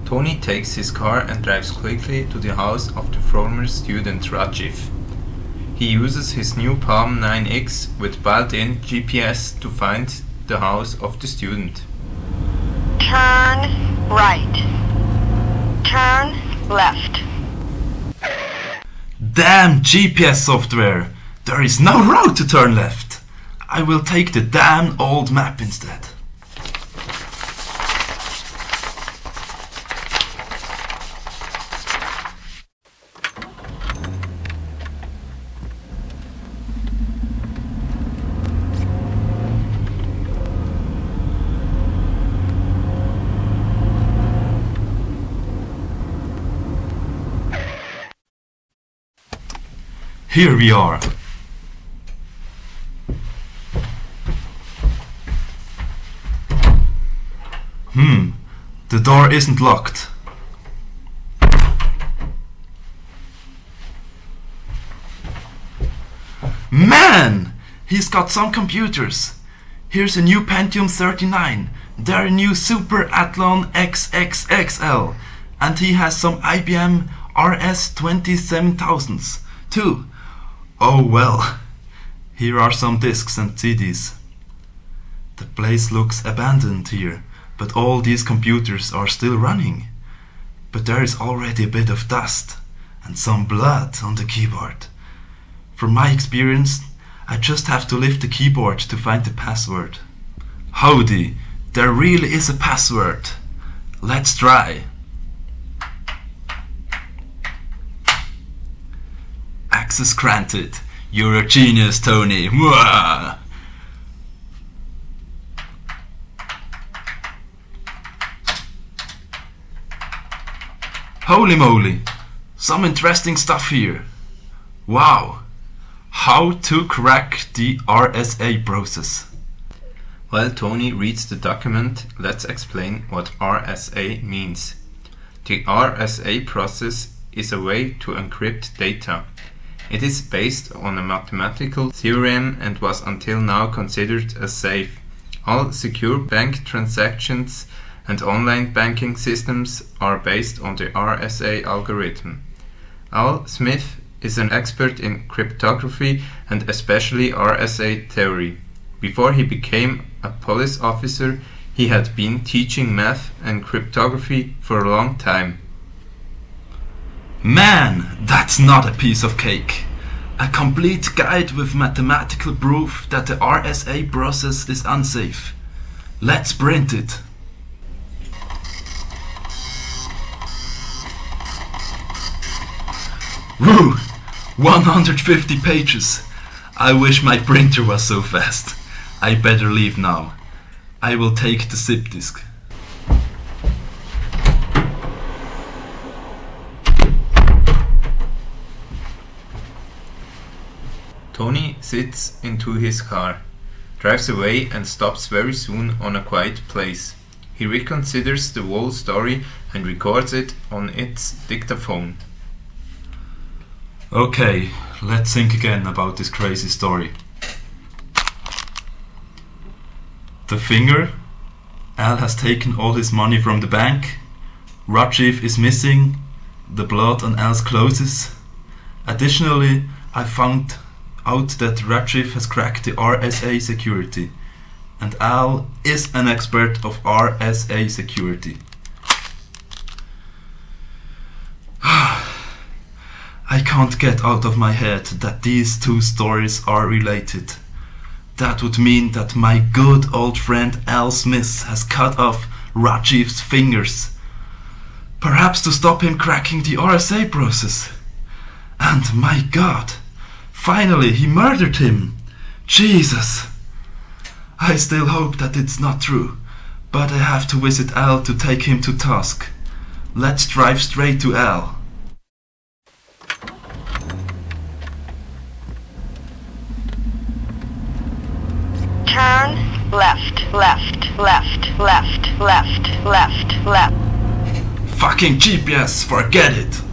Tony takes his car and drives quickly to the house of the former student Rajiv. He uses his new Palm 9X with built-in GPS to find the house of the student. Turn right. Turn left. Damn GPS software! There is no road to turn left! I will take the damn old map instead. Here we are. The door isn't locked. Man! He's got some computers. Here's a new Pentium 39. There a new Super Athlon XXXL. And he has some IBM RS-27000s too. Oh well. Here are some discs and CDs. The place looks abandoned here, but all these computers are still running. But there is already a bit of dust and some blood on the keyboard. From my experience, I just have to lift the keyboard to find the password. Howdy, there really is a password. Let's try. Access granted. You're a genius, Tony. Mwah! Holy moly, some interesting stuff here. Wow, how to crack the RSA process. While Tony reads the document, let's explain what RSA means. The RSA process is a way to encrypt data. It is based on a mathematical theorem and was until now considered as safe. All secure bank transactions and online banking systems are based on the RSA algorithm. Al Smith is an expert in cryptography and especially RSA theory. Before he became a police officer, he had been teaching math and cryptography for a long time. Man, that's not a piece of cake. A complete guide with mathematical proof that the RSA process is unsafe. Let's print it. Woo! 150 pages. I wish my printer was so fast. I better leave now. I will take the zip disk. Tony sits into his car, drives away and stops very soon on a quiet place. He reconsiders the whole story and records it on its dictaphone. Okay, let's think again about this crazy story. The finger. Al has taken all his money from the bank. Rajiv is missing. The blood on Al's clothes. Additionally, I found out that Rajiv has cracked the RSA security. And Al is an expert of RSA security. I can't get out of my head that these two stories are related. That would mean that my good old friend Al Smith has cut off Rajiv's fingers. Perhaps to stop him cracking the RSA process. And my God, finally he murdered him. Jesus. I still hope that it's not true, but I have to visit Al to take him to task. Let's drive straight to Al. Turn left, left, left, left, left, left, left. Fucking GPS, forget it!